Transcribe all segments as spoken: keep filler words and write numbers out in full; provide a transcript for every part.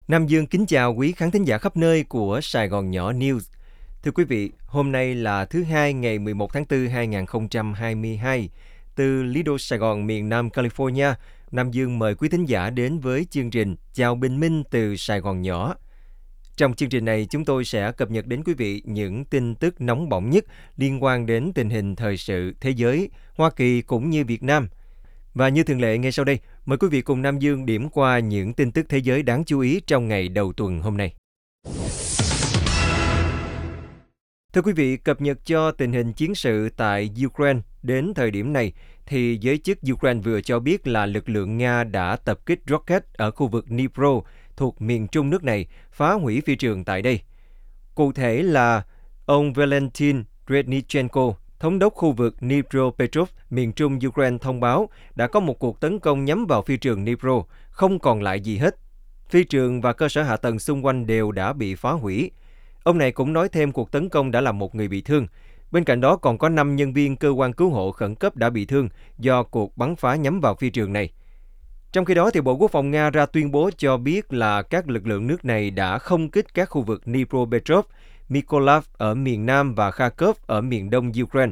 Nam Dương kính chào quý khán thính giả khắp nơi của Sài Gòn Nhỏ News. Thưa quý vị, hôm nay là thứ Hai ngày mười một tháng tư năm hai nghìn không trăm hai mươi hai. Từ Lido, Sài Gòn, miền Nam California, Nam Dương mời quý thính giả đến với chương trình Chào Bình Minh từ Sài Gòn Nhỏ. Trong chương trình này, chúng tôi sẽ cập nhật đến quý vị những tin tức nóng bỏng nhất liên quan đến tình hình thời sự thế giới, Hoa Kỳ cũng như Việt Nam. Và như thường lệ, ngay sau đây, mời quý vị cùng Nam Dương điểm qua những tin tức thế giới đáng chú ý trong ngày đầu tuần hôm nay. Thưa quý vị, cập nhật cho tình hình chiến sự tại Ukraine đến thời điểm này, thì giới chức Ukraine vừa cho biết là lực lượng Nga đã tập kích rocket ở khu vực Dnipro thuộc miền trung nước này, phá hủy phi trường tại đây. Cụ thể là ông Valentin Rednichenko, thống đốc khu vực Dnipropetrovsk, miền trung Ukraine thông báo đã có một cuộc tấn công nhắm vào phi trường Dnipro, không còn lại gì hết. Phi trường và cơ sở hạ tầng xung quanh đều đã bị phá hủy. Ông này cũng nói thêm cuộc tấn công đã làm một người bị thương. Bên cạnh đó còn có năm nhân viên cơ quan cứu hộ khẩn cấp đã bị thương do cuộc bắn phá nhắm vào phi trường này. Trong khi đó, thì Bộ Quốc phòng Nga ra tuyên bố cho biết là các lực lượng nước này đã không kích các khu vực Dnipropetrovsk, Mykolaiv ở miền Nam và Kharkov ở miền đông Ukraine.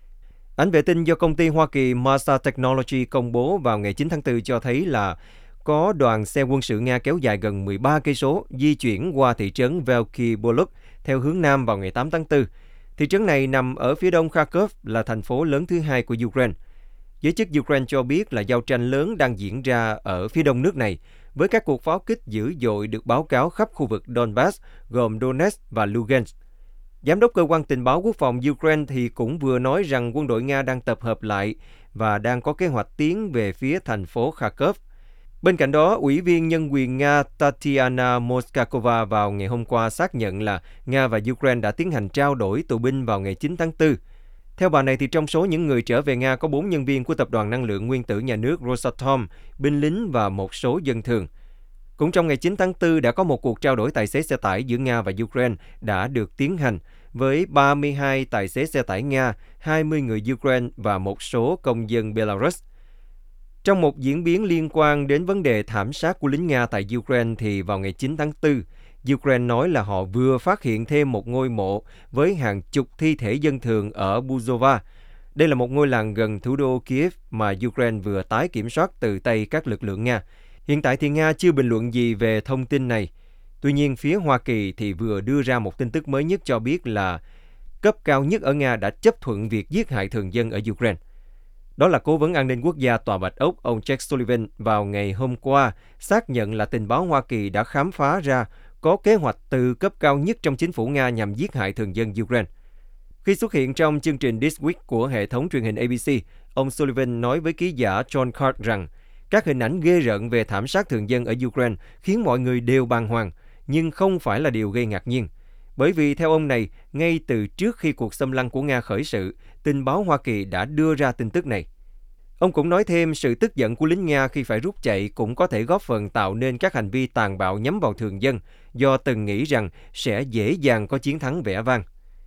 Ảnh vệ tinh do công ty Hoa Kỳ Masa Technology công bố vào ngày chín tháng tư cho thấy là có đoàn xe quân sự Nga kéo dài gần mười ba cây số di chuyển qua thị trấn Velky Boluk theo hướng Nam vào ngày tám tháng tư. Thị trấn này nằm ở phía đông Kharkov, là thành phố lớn thứ hai của Ukraine. Giới chức Ukraine cho biết là giao tranh lớn đang diễn ra ở phía đông nước này, với các cuộc pháo kích dữ dội được báo cáo khắp khu vực Donbass, gồm Donetsk và Lugansk. Giám đốc cơ quan tình báo quốc phòng Ukraine thì cũng vừa nói rằng quân đội Nga đang tập hợp lại và đang có kế hoạch tiến về phía thành phố Kharkov. Bên cạnh đó, Ủy viên Nhân quyền Nga Tatiana Moskakova vào ngày hôm qua xác nhận là Nga và Ukraine đã tiến hành trao đổi tù binh vào ngày chín tháng tư. Theo bà này, thì trong số những người trở về Nga có bốn nhân viên của Tập đoàn Năng lượng Nguyên tử Nhà nước Rosatom, binh lính và một số dân thường. Cũng trong ngày chín tháng tư đã có một cuộc trao đổi tài xế xe tải giữa Nga và Ukraine đã được tiến hành với ba mươi hai tài xế xe tải Nga, hai mươi người Ukraine và một số công dân Belarus. Trong một diễn biến liên quan đến vấn đề thảm sát của lính Nga tại Ukraine, thì vào ngày chín tháng tư, Ukraine nói là họ vừa phát hiện thêm một ngôi mộ với hàng chục thi thể dân thường ở Buzova. Đây là một ngôi làng gần thủ đô Kiev mà Ukraine vừa tái kiểm soát từ tay các lực lượng Nga. Hiện tại thì Nga chưa bình luận gì về thông tin này. Tuy nhiên, phía Hoa Kỳ thì vừa đưa ra một tin tức mới nhất cho biết là cấp cao nhất ở Nga đã chấp thuận việc giết hại thường dân ở Ukraine. Đó là Cố vấn An ninh Quốc gia Tòa Bạch Ốc, ông Jake Sullivan, vào ngày hôm qua xác nhận là tình báo Hoa Kỳ đã khám phá ra có kế hoạch từ cấp cao nhất trong chính phủ Nga nhằm giết hại thường dân Ukraine. Khi xuất hiện trong chương trình This Week của hệ thống truyền hình A B C, ông Sullivan nói với ký giả John Card rằng các hình ảnh ghê rợn về thảm sát thường dân ở Ukraine khiến mọi người đều bàng hoàng, nhưng không phải là điều gây ngạc nhiên. Bởi vì theo ông này, ngay từ trước khi cuộc xâm lăng của Nga khởi sự, tình báo Hoa Kỳ đã đưa ra tin tức này. Ông cũng nói thêm sự tức giận của lính Nga khi phải rút chạy cũng có thể góp phần tạo nên các hành vi tàn bạo nhắm vào thường dân, do từng nghĩ rằng sẽ dễ dàng có chiến thắng vẻ vang.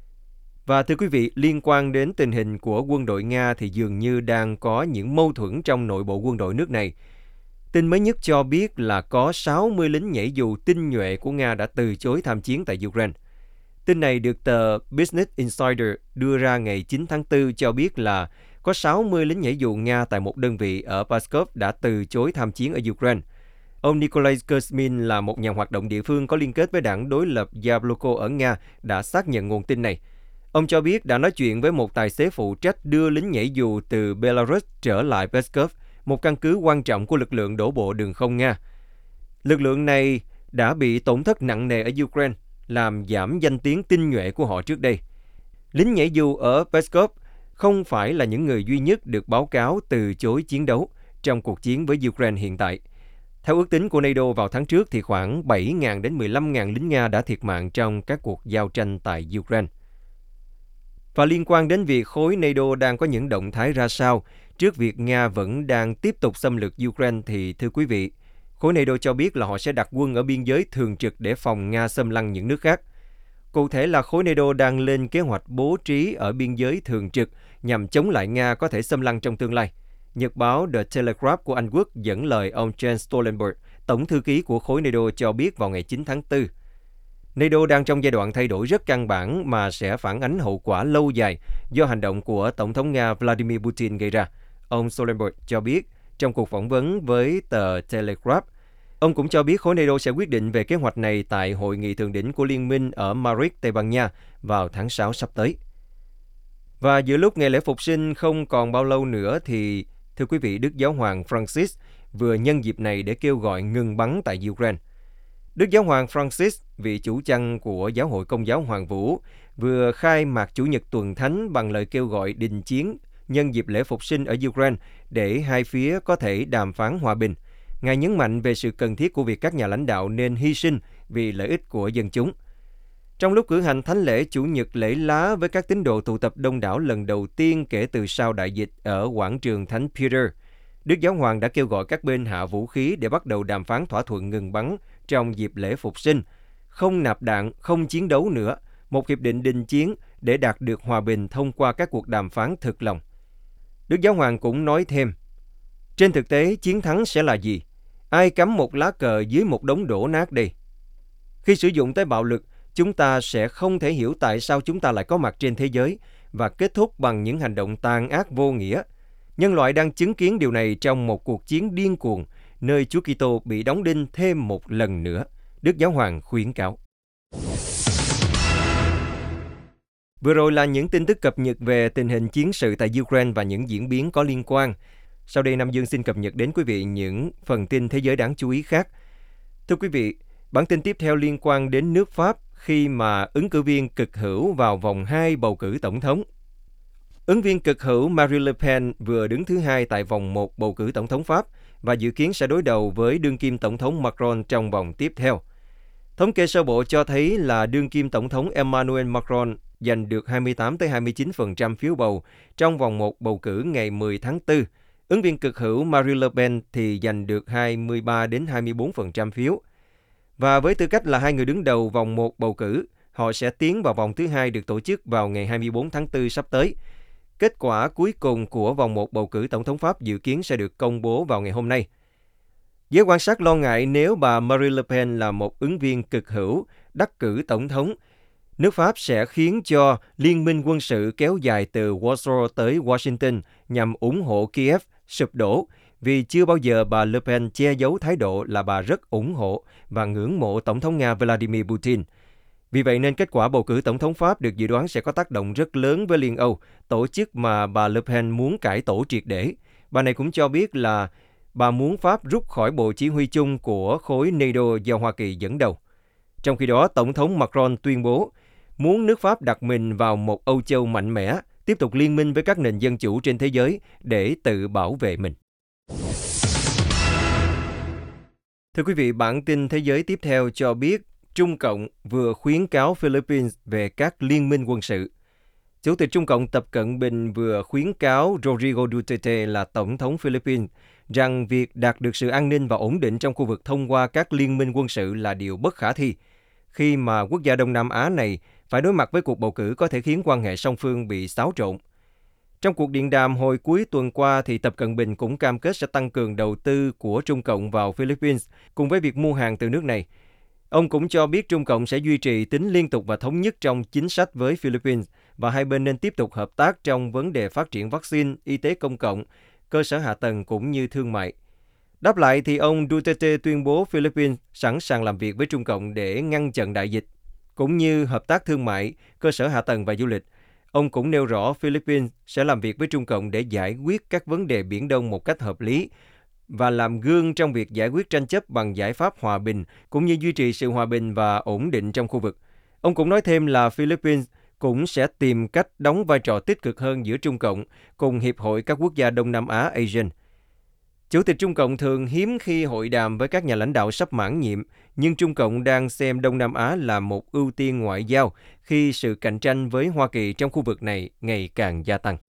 Và thưa quý vị, liên quan đến tình hình của quân đội Nga thì dường như đang có những mâu thuẫn trong nội bộ quân đội nước này. Tin mới nhất cho biết là có sáu mươi lính nhảy dù tinh nhuệ của Nga đã từ chối tham chiến tại Ukraine. Tin này được tờ Business Insider đưa ra ngày chín tháng tư cho biết là có sáu mươi lính nhảy dù Nga tại một đơn vị ở Pskov đã từ chối tham chiến ở Ukraine. Ông Nikolai Kuzmin là một nhà hoạt động địa phương có liên kết với đảng đối lập Yabloko ở Nga đã xác nhận nguồn tin này. Ông cho biết đã nói chuyện với một tài xế phụ trách đưa lính nhảy dù từ Belarus trở lại Pskov, một căn cứ quan trọng của lực lượng đổ bộ đường không Nga. Lực lượng này đã bị tổn thất nặng nề ở Ukraine, làm giảm danh tiếng tinh nhuệ của họ trước đây. Lính nhảy dù ở Pskov không phải là những người duy nhất được báo cáo từ chối chiến đấu trong cuộc chiến với Ukraine hiện tại. Theo ước tính của NATO vào tháng trước thì khoảng bảy nghìn đến mười lăm nghìn lính Nga đã thiệt mạng trong các cuộc giao tranh tại Ukraine. Và liên quan đến việc khối NATO đang có những động thái ra sao trước việc Nga vẫn đang tiếp tục xâm lược Ukraine thì thưa quý vị, khối NATO cho biết là họ sẽ đặt quân ở biên giới thường trực để phòng Nga xâm lăng những nước khác. Cụ thể là khối NATO đang lên kế hoạch bố trí ở biên giới thường trực nhằm chống lại Nga có thể xâm lăng trong tương lai. Nhật báo The Telegraph của Anh Quốc dẫn lời ông Jens Stoltenberg, Tổng thư ký của khối NATO cho biết vào ngày chín tháng tư. NATO đang trong giai đoạn thay đổi rất căn bản mà sẽ phản ánh hậu quả lâu dài do hành động của Tổng thống Nga Vladimir Putin gây ra, ông Stoltenberg cho biết trong cuộc phỏng vấn với tờ Telegraph. Ông cũng cho biết khối NATO sẽ quyết định về kế hoạch này tại hội nghị thượng đỉnh của Liên minh ở Madrid, Tây Ban Nha vào tháng sáu sắp tới. Và giữa lúc ngày lễ Phục sinh không còn bao lâu nữa thì, thưa quý vị, Đức Giáo hoàng Francis vừa nhân dịp này để kêu gọi ngừng bắn tại Ukraine. Đức Giáo hoàng Francis, vị chủ chăn của Giáo hội Công giáo Hoàng Vũ, vừa khai mạc Chủ nhật tuần thánh bằng lời kêu gọi đình chiến nhân dịp lễ Phục sinh ở Ukraine để hai phía có thể đàm phán hòa bình. Ngài nhấn mạnh về sự cần thiết của việc các nhà lãnh đạo nên hy sinh vì lợi ích của dân chúng. Trong lúc cử hành thánh lễ Chủ nhật lễ lá với các tín đồ tụ tập đông đảo lần đầu tiên kể từ sau đại dịch ở quảng trường Thánh Peter, Đức Giáo hoàng đã kêu gọi các bên hạ vũ khí để bắt đầu đàm phán thỏa thuận ngừng bắn trong dịp lễ Phục sinh, không nạp đạn, không chiến đấu nữa, một hiệp định đình chiến để đạt được hòa bình thông qua các cuộc đàm phán thực lòng. Đức Giáo hoàng cũng nói thêm, trên thực tế chiến thắng sẽ là gì? Ai cắm một lá cờ dưới một đống đổ nát đây? Khi sử dụng tới bạo lực, chúng ta sẽ không thể hiểu tại sao chúng ta lại có mặt trên thế giới và kết thúc bằng những hành động tàn ác vô nghĩa. Nhân loại đang chứng kiến điều này trong một cuộc chiến điên cuồng, nơi Chúa Kitô bị đóng đinh thêm một lần nữa, Đức Giáo hoàng khuyến cáo. Vừa rồi là những tin tức cập nhật về tình hình chiến sự tại Ukraine và những diễn biến có liên quan. Sau đây Nam Dương xin cập nhật đến quý vị những phần tin thế giới đáng chú ý khác. Thưa quý vị, bản tin tiếp theo liên quan đến nước Pháp khi mà ứng cử viên cực hữu vào vòng hai bầu cử tổng thống. Ứng viên cực hữu Marine Le Pen vừa đứng thứ hai tại vòng một bầu cử tổng thống Pháp và dự kiến sẽ đối đầu với đương kim tổng thống Macron trong vòng tiếp theo. Thống kê sơ bộ cho thấy là đương kim tổng thống Emmanuel Macron giành được hai mươi tám tới hai mươi chín phần trăm phiếu bầu trong vòng một bầu cử ngày mười tháng tư. Ứng viên cực hữu Marine Le Pen thì giành được hai mươi ba đến hai mươi bốn phần trăm phiếu. Và với tư cách là hai người đứng đầu vòng một bầu cử, họ sẽ tiến vào vòng thứ hai được tổ chức vào ngày hai mươi bốn tháng tư sắp tới. Kết quả cuối cùng của vòng một bầu cử tổng thống Pháp dự kiến sẽ được công bố vào ngày hôm nay. Giới quan sát lo ngại nếu bà Marine Le Pen là một ứng viên cực hữu đắc cử tổng thống, nước Pháp sẽ khiến cho liên minh quân sự kéo dài từ Warsaw tới Washington nhằm ủng hộ Kiev sụp đổ, vì chưa bao giờ bà Le Pen che giấu thái độ là bà rất ủng hộ và ngưỡng mộ Tổng thống Nga Vladimir Putin. Vì vậy nên kết quả bầu cử Tổng thống Pháp được dự đoán sẽ có tác động rất lớn với Liên Âu, tổ chức mà bà Le Pen muốn cải tổ triệt để. Bà này cũng cho biết là bà muốn Pháp rút khỏi Bộ Chỉ huy chung của khối NATO do Hoa Kỳ dẫn đầu. Trong khi đó, Tổng thống Macron tuyên bố muốn nước Pháp đặt mình vào một Âu Châu mạnh mẽ, tiếp tục liên minh với các nền dân chủ trên thế giới để tự bảo vệ mình. Thưa quý vị, bản tin thế giới tiếp theo cho biết Trung Cộng vừa khuyến cáo Philippines về các liên minh quân sự. Chủ tịch Trung Cộng Tập Cận Bình vừa khuyến cáo Rodrigo Duterte là Tổng thống Philippines rằng việc đạt được sự an ninh và ổn định trong khu vực thông qua các liên minh quân sự là điều bất khả thi, khi mà quốc gia Đông Nam Á này phải đối mặt với cuộc bầu cử có thể khiến quan hệ song phương bị xáo trộn. Trong cuộc điện đàm hồi cuối tuần qua, thì Tập Cận Bình cũng cam kết sẽ tăng cường đầu tư của Trung Cộng vào Philippines cùng với việc mua hàng từ nước này. Ông cũng cho biết Trung Cộng sẽ duy trì tính liên tục và thống nhất trong chính sách với Philippines và hai bên nên tiếp tục hợp tác trong vấn đề phát triển vaccine, y tế công cộng, cơ sở hạ tầng cũng như thương mại. Đáp lại thì ông Duterte tuyên bố Philippines sẵn sàng làm việc với Trung Cộng để ngăn chặn đại dịch, cũng như hợp tác thương mại, cơ sở hạ tầng và du lịch. Ông cũng nêu rõ Philippines sẽ làm việc với Trung Cộng để giải quyết các vấn đề Biển Đông một cách hợp lý và làm gương trong việc giải quyết tranh chấp bằng giải pháp hòa bình, cũng như duy trì sự hòa bình và ổn định trong khu vực. Ông cũng nói thêm là Philippines cũng sẽ tìm cách đóng vai trò tích cực hơn giữa Trung Cộng cùng Hiệp hội các quốc gia Đông Nam Á ASEAN. Chủ tịch Trung Cộng thường hiếm khi hội đàm với các nhà lãnh đạo sắp mãn nhiệm, nhưng Trung Cộng đang xem Đông Nam Á là một ưu tiên ngoại giao khi sự cạnh tranh với Hoa Kỳ trong khu vực này ngày càng gia tăng.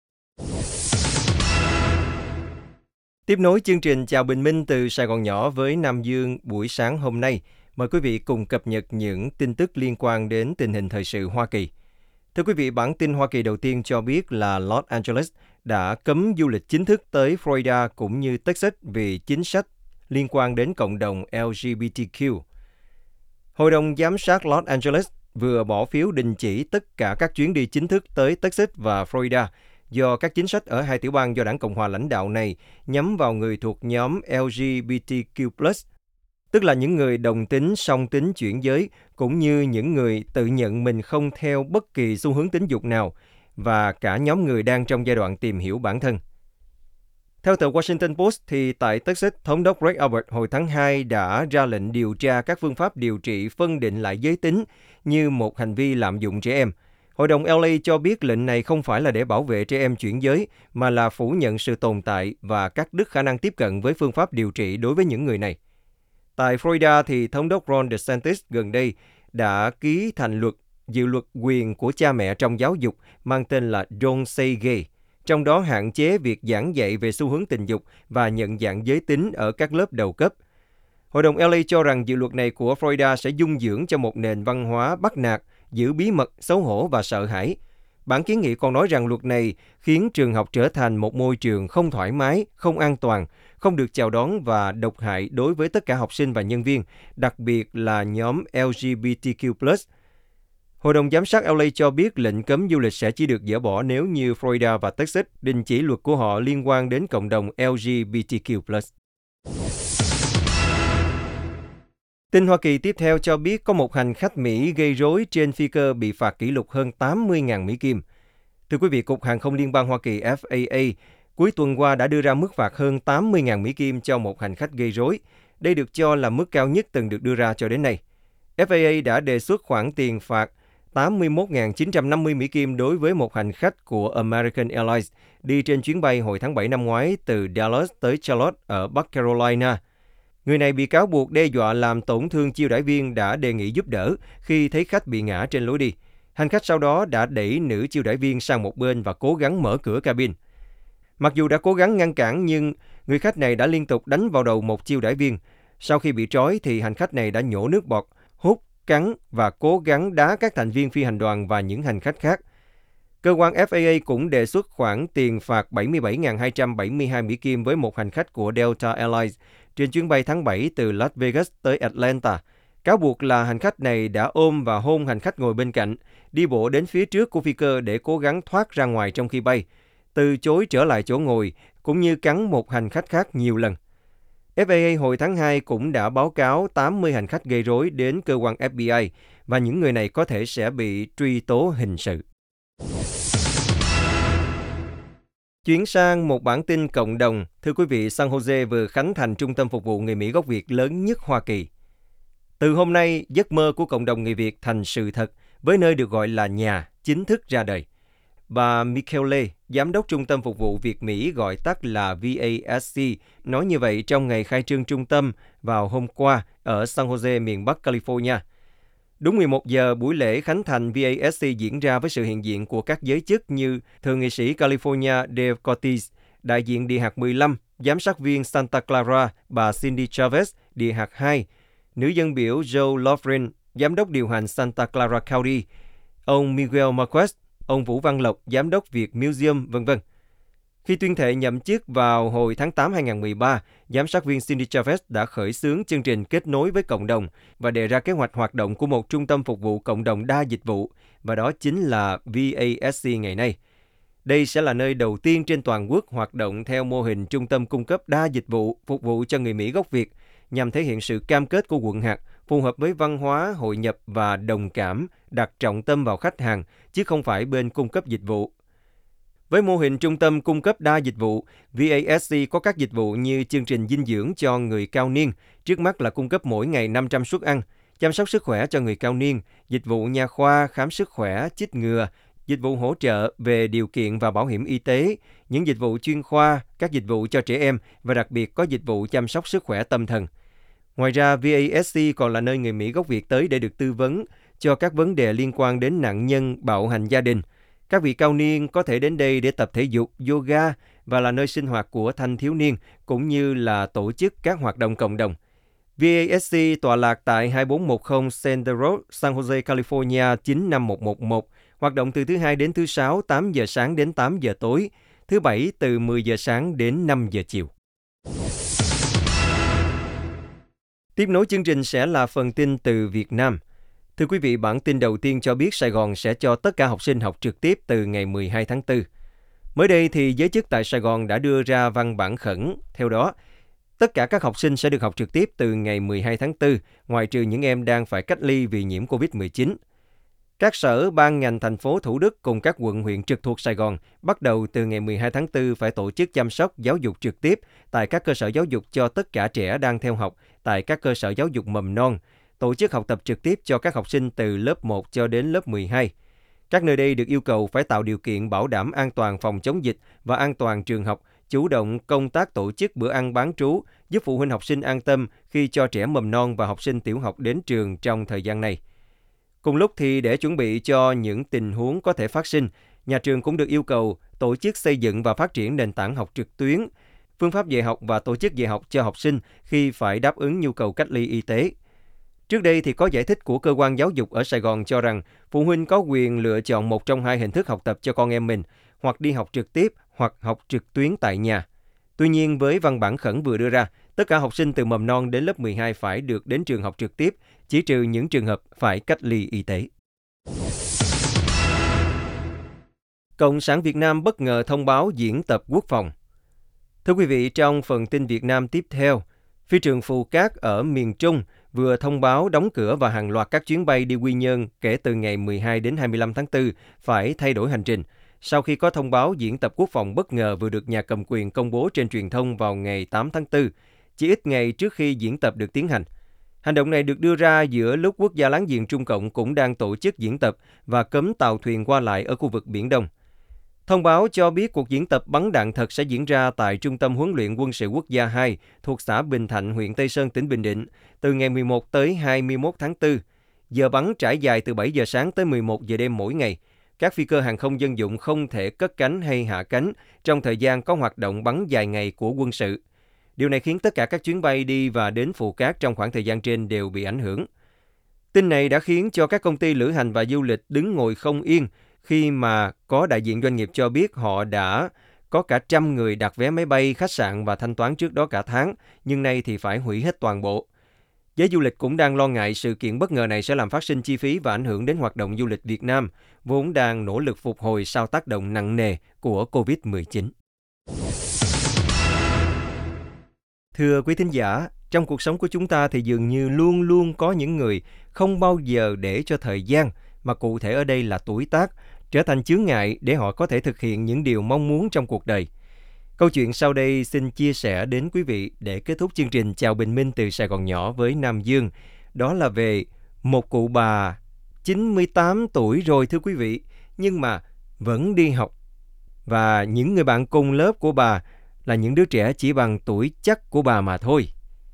Tiếp nối chương trình Chào Bình Minh từ Sài Gòn Nhỏ với Nam Dương buổi sáng hôm nay, mời quý vị cùng cập nhật những tin tức liên quan đến tình hình thời sự Hoa Kỳ. Thưa quý vị, bản tin Hoa Kỳ đầu tiên cho biết là Los Angeles đã cấm du lịch chính thức tới Florida cũng như Texas vì chính sách liên quan đến cộng đồng L G B T Q. Hội đồng giám sát Los Angeles vừa bỏ phiếu đình chỉ tất cả các chuyến đi chính thức tới Texas và Florida do các chính sách ở hai tiểu bang do Đảng Cộng hòa lãnh đạo này nhắm vào người thuộc nhóm L G B T Q plus, tức là những người đồng tính, song tính, chuyển giới, cũng như những người tự nhận mình không theo bất kỳ xu hướng tính dục nào, và cả nhóm người đang trong giai đoạn tìm hiểu bản thân. Theo tờ Washington Post, thì tại Texas, Thống đốc Greg Abbott hồi tháng hai đã ra lệnh điều tra các phương pháp điều trị phân định lại giới tính như một hành vi lạm dụng trẻ em. Hội đồng L A cho biết lệnh này không phải là để bảo vệ trẻ em chuyển giới, mà là phủ nhận sự tồn tại và cắt đứt khả năng tiếp cận với phương pháp điều trị đối với những người này. Tại Florida, thì Thống đốc Ron DeSantis gần đây đã ký thành luật dự luật quyền của cha mẹ trong giáo dục mang tên là Don't Say Gay, trong đó hạn chế việc giảng dạy về xu hướng tình dục và nhận dạng giới tính ở các lớp đầu cấp. Hội đồng L A cho rằng dự luật này của Florida sẽ dung dưỡng cho một nền văn hóa bắt nạt, giữ bí mật, xấu hổ và sợ hãi. Bản kiến nghị còn nói rằng luật này khiến trường học trở thành một môi trường không thoải mái, không an toàn, không được chào đón và độc hại đối với tất cả học sinh và nhân viên, đặc biệt là nhóm L G B T Q plus. Hội đồng giám sát L A cho biết lệnh cấm du lịch sẽ chỉ được dỡ bỏ nếu như Florida và Texas đình chỉ luật của họ liên quan đến cộng đồng L G B T Q plus. Tin Hoa Kỳ tiếp theo cho biết có một hành khách Mỹ gây rối trên phi cơ bị phạt kỷ lục hơn tám mươi nghìn Mỹ Kim. Thưa quý vị, Cục Hàng không Liên bang Hoa Kỳ F A A cuối tuần qua đã đưa ra mức phạt hơn tám mươi nghìn Mỹ Kim cho một hành khách gây rối. Đây được cho là mức cao nhất từng được đưa ra cho đến nay. F A A đã đề xuất khoản tiền phạt tám mươi mốt nghìn chín trăm năm mươi Mỹ Kim đối với một hành khách của American Airlines đi trên chuyến bay hồi tháng bảy năm ngoái từ Dallas tới Charlotte ở Bắc Carolina. Người này bị cáo buộc đe dọa làm tổn thương chiêu đãi viên đã đề nghị giúp đỡ khi thấy khách bị ngã trên lối đi. Hành khách sau đó đã đẩy nữ chiêu đãi viên sang một bên và cố gắng mở cửa cabin. Mặc dù đã cố gắng ngăn cản, nhưng người khách này đã liên tục đánh vào đầu một chiêu đãi viên. Sau khi bị trói thì hành khách này đã nhổ nước bọt, hút, cắn và cố gắng đá các thành viên phi hành đoàn và những hành khách khác. Cơ quan F A A cũng đề xuất khoản tiền phạt bảy mươi bảy nghìn hai trăm bảy mươi hai Mỹ Kim với một hành khách của Delta Airlines trên chuyến bay tháng bảy từ Las Vegas tới Atlanta. Cáo buộc là hành khách này đã ôm và hôn hành khách ngồi bên cạnh, đi bộ đến phía trước của phi cơ để cố gắng thoát ra ngoài trong khi bay, từ chối trở lại chỗ ngồi, cũng như cắn một hành khách khác nhiều lần. F A A hồi tháng hai cũng đã báo cáo tám mươi hành khách gây rối đến cơ quan F B I và những người này có thể sẽ bị truy tố hình sự. Chuyển sang một bản tin cộng đồng. Thưa quý vị, San Jose vừa khánh thành trung tâm phục vụ người Mỹ gốc Việt lớn nhất Hoa Kỳ. Từ hôm nay, giấc mơ của cộng đồng người Việt thành sự thật với nơi được gọi là nhà chính thức ra đời. Bà Michaele, Giám đốc Trung tâm Phục vụ Việt Mỹ gọi tắt là V A S C, nói như vậy trong ngày khai trương trung tâm vào hôm qua ở San Jose, miền Bắc California. Đúng mười một giờ, buổi lễ khánh thành V A S C diễn ra với sự hiện diện của các giới chức như Thượng nghị sĩ California Dave Cortez, đại diện Địa hạt mười lăm, giám sát viên Santa Clara bà Cindy Chavez, Địa hạt hai, nữ dân biểu Joe Lofgren, giám đốc điều hành Santa Clara County, ông Miguel Marquez, ông Vũ Văn Lộc, giám đốc Việt Museum, vân vân. Khi tuyên thệ nhậm chức vào hồi tháng tám hai nghìn không trăm mười ba, giám sát viên Cindy Chavez đã khởi xướng chương trình kết nối với cộng đồng và đề ra kế hoạch hoạt động của một trung tâm phục vụ cộng đồng đa dịch vụ, và đó chính là V A S C ngày nay. Đây sẽ là nơi đầu tiên trên toàn quốc hoạt động theo mô hình trung tâm cung cấp đa dịch vụ phục vụ cho người Mỹ gốc Việt, nhằm thể hiện sự cam kết của quận hạt, phù hợp với văn hóa, hội nhập và đồng cảm, đặt trọng tâm vào khách hàng, chứ không phải bên cung cấp dịch vụ. Với mô hình trung tâm cung cấp đa dịch vụ, V A S C có các dịch vụ như chương trình dinh dưỡng cho người cao niên, trước mắt là cung cấp mỗi ngày năm trăm suất ăn, chăm sóc sức khỏe cho người cao niên, dịch vụ nha khoa, khám sức khỏe, chích ngừa, dịch vụ hỗ trợ về điều kiện và bảo hiểm y tế, những dịch vụ chuyên khoa, các dịch vụ cho trẻ em và đặc biệt có dịch vụ chăm sóc sức khỏe tâm thần. Ngoài ra, V A S C còn là nơi người Mỹ gốc Việt tới để được tư vấn cho các vấn đề liên quan đến nạn nhân bạo hành gia đình. Các vị cao niên có thể đến đây để tập thể dục, yoga và là nơi sinh hoạt của thanh thiếu niên, cũng như là tổ chức các hoạt động cộng đồng. V A S C tọa lạc tại hai bốn một không Center Road, San Jose, California chín năm một một một, hoạt động từ thứ Hai đến thứ Sáu tám giờ sáng đến tám giờ tối, thứ Bảy từ mười giờ sáng đến năm giờ chiều. Tiếp nối chương trình sẽ là phần tin từ Việt Nam. Thưa quý vị, bản tin đầu tiên cho biết Sài Gòn sẽ cho tất cả học sinh học trực tiếp từ ngày mười hai tháng tư. Mới đây thì giới chức tại Sài Gòn đã đưa ra văn bản khẩn. Theo đó, tất cả các học sinh sẽ được học trực tiếp từ ngày mười hai tháng tư, ngoại trừ những em đang phải cách ly vì nhiễm covid mười chín. Các sở, ban ngành thành phố Thủ Đức cùng các quận huyện trực thuộc Sài Gòn bắt đầu từ ngày mười hai tháng tư phải tổ chức chăm sóc giáo dục trực tiếp tại các cơ sở giáo dục cho tất cả trẻ đang theo học tại các cơ sở giáo dục mầm non, tổ chức học tập trực tiếp cho các học sinh từ lớp một cho đến lớp mười hai. Các nơi đây được yêu cầu phải tạo điều kiện bảo đảm an toàn phòng chống dịch và an toàn trường học, chủ động công tác tổ chức bữa ăn bán trú, giúp phụ huynh học sinh an tâm khi cho trẻ mầm non và học sinh tiểu học đến trường trong thời gian này. Cùng lúc thì để chuẩn bị cho những tình huống có thể phát sinh, nhà trường cũng được yêu cầu tổ chức xây dựng và phát triển nền tảng học trực tuyến, phương pháp dạy học và tổ chức dạy học cho học sinh khi phải đáp ứng nhu cầu cách ly y tế. Trước đây thì có giải thích của cơ quan giáo dục ở Sài Gòn cho rằng phụ huynh có quyền lựa chọn một trong hai hình thức học tập cho con em mình, hoặc đi học trực tiếp hoặc học trực tuyến tại nhà. Tuy nhiên, với văn bản khẩn vừa đưa ra, tất cả học sinh từ mầm non đến lớp mười hai phải được đến trường học trực tiếp, chỉ trừ những trường hợp phải cách ly y tế. Cộng sản Việt Nam bất ngờ thông báo diễn tập quốc phòng. Thưa quý vị, trong phần tin Việt Nam tiếp theo, phi trường Phù Cát ở miền Trung vừa thông báo đóng cửa và hàng loạt các chuyến bay đi Quy Nhơn kể từ ngày mười hai đến hai mươi lăm tháng tư phải thay đổi hành trình, sau khi có thông báo diễn tập quốc phòng bất ngờ vừa được nhà cầm quyền công bố trên truyền thông vào ngày tám tháng tư, chỉ ít ngày trước khi diễn tập được tiến hành. Hành động này được đưa ra giữa lúc quốc gia láng giềng Trung Cộng cũng đang tổ chức diễn tập và cấm tàu thuyền qua lại ở khu vực Biển Đông. Thông báo cho biết cuộc diễn tập bắn đạn thật sẽ diễn ra tại Trung tâm Huấn luyện Quân sự Quốc gia hai thuộc xã Bình Thạnh, huyện Tây Sơn, tỉnh Bình Định, từ ngày mười một tới hai mươi mốt tháng tư. Giờ bắn trải dài từ bảy giờ sáng tới mười một giờ đêm mỗi ngày. Các phi cơ hàng không dân dụng không thể cất cánh hay hạ cánh trong thời gian có hoạt động bắn dài ngày của quân sự. Điều này khiến tất cả các chuyến bay đi và đến Phù Cát trong khoảng thời gian trên đều bị ảnh hưởng. Tin này đã khiến cho các công ty lữ hành và du lịch đứng ngồi không yên khi mà có đại diện doanh nghiệp cho biết họ đã có cả trăm người đặt vé máy bay, khách sạn và thanh toán trước đó cả tháng, nhưng nay thì phải hủy hết toàn bộ. Giới du lịch cũng đang lo ngại sự kiện bất ngờ này sẽ làm phát sinh chi phí và ảnh hưởng đến hoạt động du lịch Việt Nam, vốn đang nỗ lực phục hồi sau tác động nặng nề của covid mười chín. Thưa quý thính giả, trong cuộc sống của chúng ta thì dường như luôn luôn có những người không bao giờ để cho thời gian, mà cụ thể ở đây là tuổi tác, trở thành chướng ngại để họ có thể thực hiện những điều mong muốn trong cuộc đời. Câu chuyện sau đây xin chia sẻ đến quý vị để kết thúc chương trình Chào Bình Minh từ Sài Gòn nhỏ với Nam Dương. Đó là về một cụ bà chín mươi tám tuổi rồi thưa quý vị, nhưng mà vẫn đi học. Và những người bạn cùng lớp của bà là những đứa trẻ chỉ bằng tuổi chắc của bà mà thôi.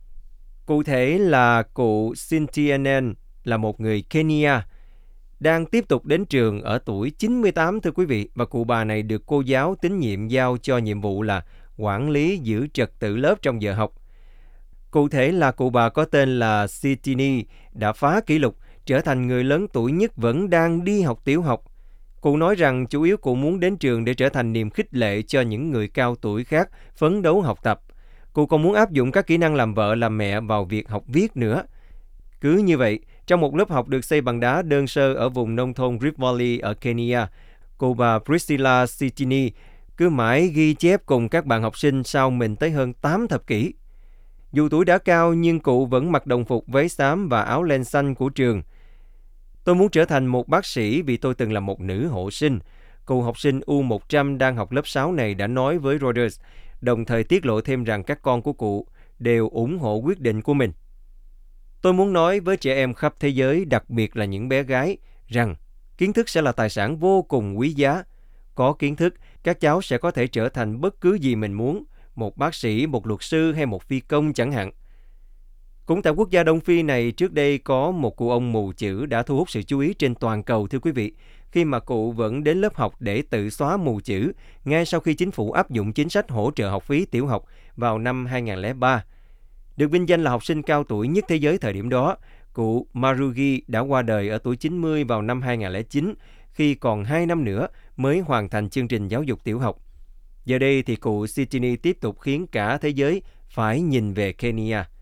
Cụ thể là cụ Cynthia Nen là một người Kenya, đang tiếp tục đến trường ở tuổi chín mươi tám thưa quý vị, và cụ bà này được cô giáo tín nhiệm giao cho nhiệm vụ là quản lý giữ trật tự lớp trong giờ học. Cụ thể là cụ bà có tên là Sitini đã phá kỷ lục trở thành người lớn tuổi nhất vẫn đang đi học tiểu học. Cụ nói rằng chủ yếu cụ muốn đến trường để trở thành niềm khích lệ cho những người cao tuổi khác phấn đấu học tập. Cụ còn muốn áp dụng các kỹ năng làm vợ làm mẹ vào việc học viết nữa. Cứ như vậy, trong một lớp học được xây bằng đá đơn sơ ở vùng nông thôn Rift Valley ở Kenya, cô bà Priscilla Sitini cứ mãi ghi chép cùng các bạn học sinh sau mình tới hơn tám thập kỷ. Dù tuổi đã cao nhưng cụ vẫn mặc đồng phục váy xám và áo len xanh của trường. Tôi muốn trở thành một bác sĩ vì tôi từng là một nữ hộ sinh. Cụ học sinh U một trăm đang học lớp sáu này đã nói với Reuters, đồng thời tiết lộ thêm rằng các con của cụ đều ủng hộ quyết định của mình. Tôi muốn nói với trẻ em khắp thế giới, đặc biệt là những bé gái, rằng kiến thức sẽ là tài sản vô cùng quý giá. Có kiến thức, các cháu sẽ có thể trở thành bất cứ gì mình muốn, một bác sĩ, một luật sư hay một phi công chẳng hạn. Cũng tại quốc gia Đông Phi này, trước đây có một cụ ông mù chữ đã thu hút sự chú ý trên toàn cầu thưa quý vị, khi mà cụ vẫn đến lớp học để tự xóa mù chữ, ngay sau khi chính phủ áp dụng chính sách hỗ trợ học phí tiểu học vào năm hai không không ba. Được vinh danh là học sinh cao tuổi nhất thế giới thời điểm đó, cụ Marugi đã qua đời ở tuổi chín mươi vào năm hai không không chín, khi còn hai năm nữa mới hoàn thành chương trình giáo dục tiểu học. Giờ đây thì cụ Sitini tiếp tục khiến cả thế giới phải nhìn về Kenya.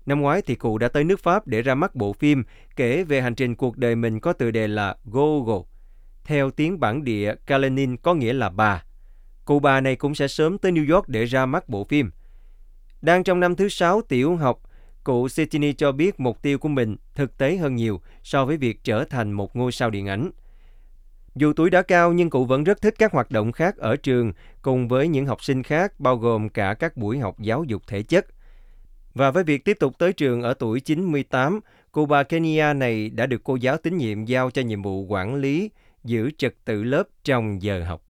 Năm ngoái thì cụ đã tới nước Pháp để ra mắt bộ phim kể về hành trình cuộc đời mình có tựa đề là Gogo. Theo tiếng bản địa, Kalenin có nghĩa là bà. Cụ bà này cũng sẽ sớm tới New York để ra mắt bộ phim. Đang trong năm thứ sáu tiểu học, cụ Chetiny cho biết mục tiêu của mình thực tế hơn nhiều so với việc trở thành một ngôi sao điện ảnh. Dù tuổi đã cao nhưng cụ vẫn rất thích các hoạt động khác ở trường cùng với những học sinh khác, bao gồm cả các buổi học giáo dục thể chất. Và với việc tiếp tục tới trường ở tuổi chín mươi tám, cô bà Kenya này đã được cô giáo tín nhiệm giao cho nhiệm vụ quản lý, giữ trật tự lớp trong giờ học.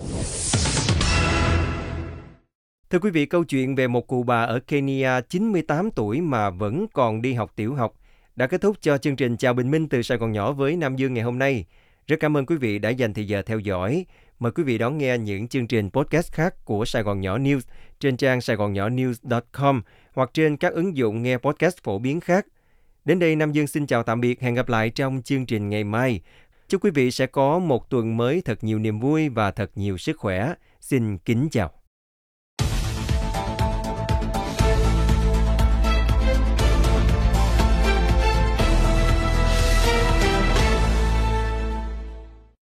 Thưa quý vị, câu chuyện về một cụ bà ở Kenya chín mươi tám tuổi mà vẫn còn đi học tiểu học đã kết thúc cho chương trình Chào Bình Minh từ Sài Gòn Nhỏ với Nam Dương ngày hôm nay. Rất cảm ơn quý vị đã dành thời giờ theo dõi. Mời quý vị đón nghe những chương trình podcast khác của Sài Gòn Nhỏ News trên trang sài gòn nhỏ news chấm com hoặc trên các ứng dụng nghe podcast phổ biến khác. Đến đây Nam Dương xin chào tạm biệt, hẹn gặp lại trong chương trình ngày mai. Chúc quý vị sẽ có một tuần mới thật nhiều niềm vui và thật nhiều sức khỏe. Xin kính chào.